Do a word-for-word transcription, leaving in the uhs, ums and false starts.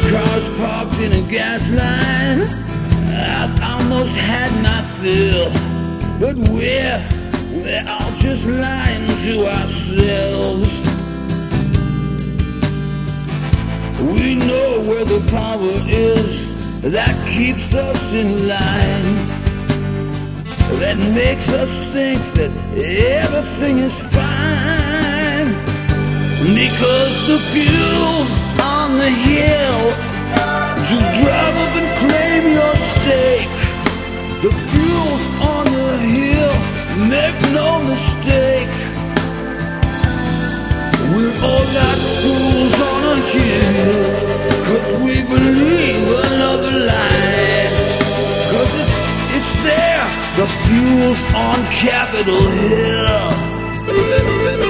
car's parked in a gas line. I've almost had my fill, but we're, we're all just lying to ourselves. We know where the power is that keeps us in line, that makes us think that everything is fine. Because the fuel's on the hill, just drive up and claim your stake. The fuel's on the hill, make no mistake. We're all like fools on a hill, cause we believe another lie. Cause it's, it's there, the fuel's on Capitol Hill.